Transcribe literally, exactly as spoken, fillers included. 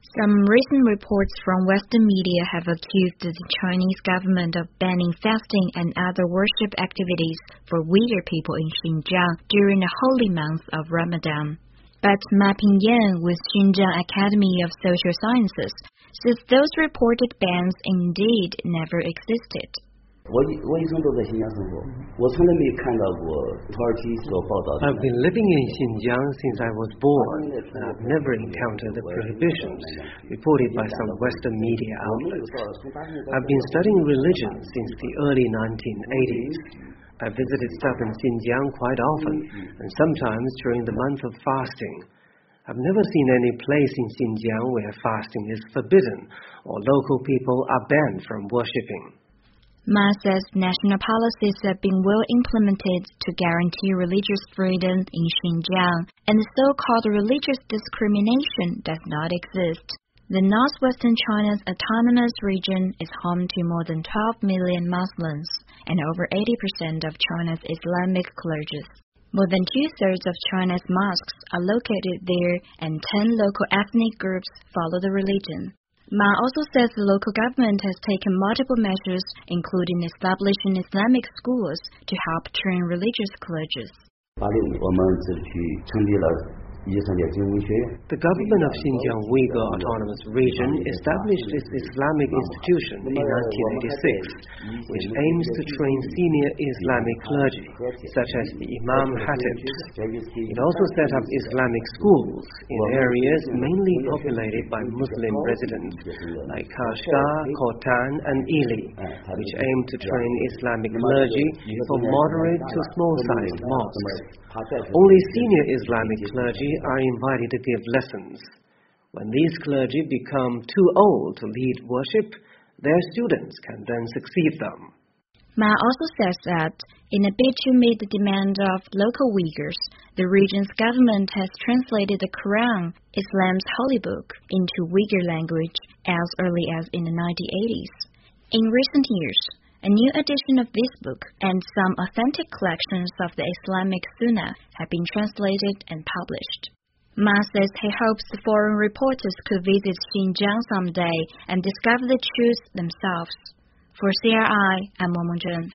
Some recent reports from Western media have accused the Chinese government of banning fasting and other worship activities for Uyghur people in Xinjiang during the holy month of Ramadan. But Ma Pingyan with Xinjiang Academy of Social Sciences says those reported bans indeed never existed. 我我一生都在新疆生活，我从来没看到过土耳其所报道的。 I've been living in Xinjiang since I was born, and I've never encountered the prohibitions reported by some Western media outlets. I've been studying religion since the early nineteen eighties. I visited southern Xinjiang quite often, and sometimes during the month of fasting. I've never seen any place in Xinjiang where fasting is forbidden, or local people are banned from worshipping. Ma says national policies have been well implemented to guarantee religious freedom in Xinjiang, and so-called religious discrimination does not exist. The northwestern China's autonomous region is home to more than twelve million Muslims and over eighty percent of China's Islamic clergy. More than two-thirds of China's mosques are located there, and ten local ethnic groups follow the religion. Ma also says the local government has taken multiple measures, including establishing Islamic schools to help train religious clergy. The government of Xinjiang Uyghur Autonomous Region established its Islamic institution in nineteen eighty-six, which aims to train senior Islamic clergy, such as the Imam Khatibs. It also set up Islamic schools in areas mainly populated by Muslim residents, like Kashgar, Khotan, and Ili, which aim to train Islamic clergy for moderate to small-sized mosques. Only senior Islamic clergy are invited to give lessons. When these clergy become too old to lead worship, their students can then succeed them. Ma also says that, in a bid to meet the demand of local Uyghurs, the region's government has translated the Quran, Islam's holy book, into Uyghur language as early as in the nineteen eighties. In recent years, a new edition of this book and some authentic collections of the Islamic Sunnah have been translated and published. Ma says he hopes the foreign reporters could visit Xinjiang someday and discover the truth themselves. For C R I, I'm Mo Mengzhen.